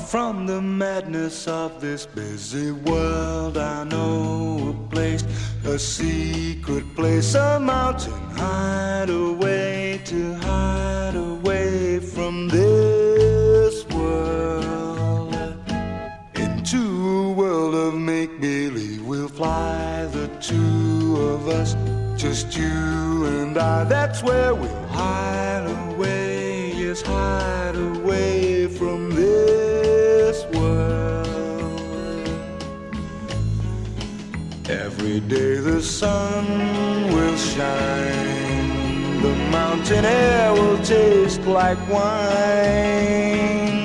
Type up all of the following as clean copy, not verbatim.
from the madness of this busy world. I know a place, a secret place, a mountain hideaway to hide away from this world. Into a world of make-believe, we'll fly, the two of us, just you and I. That's where we'll hide away, yes, hide away from this world. Every day the sun will shine, the mountain air will taste like wine.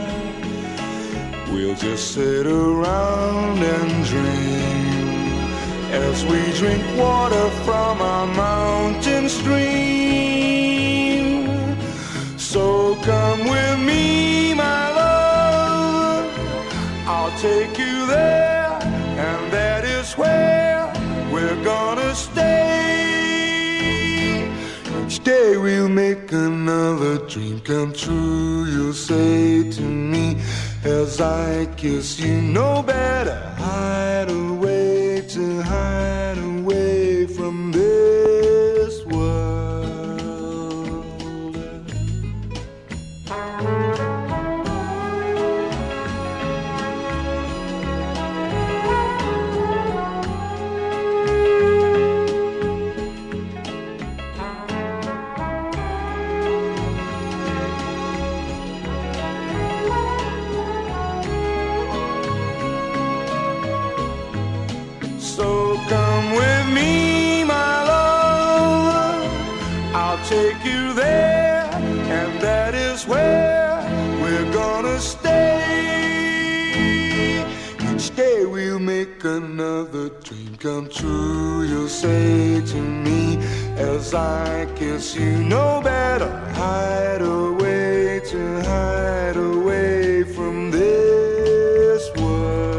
We'll just sit around and dream as we drink water from our mountain stream. So come with me, my love, I'll take you there, and that is where we're gonna stay. Each day we'll make another dream come true. You'll say to me as I kiss you, no better hide away to hide away from this world. So come with me, my love, I'll take you there, and that is where we're gonna stay. Each day we'll make another dream come true. You'll say to me as I kiss you, no better hide away to hide away from this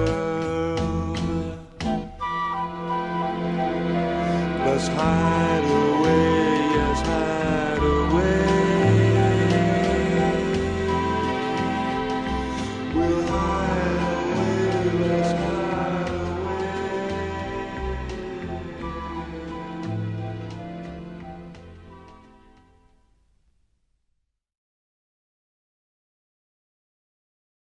world. Let's hide away.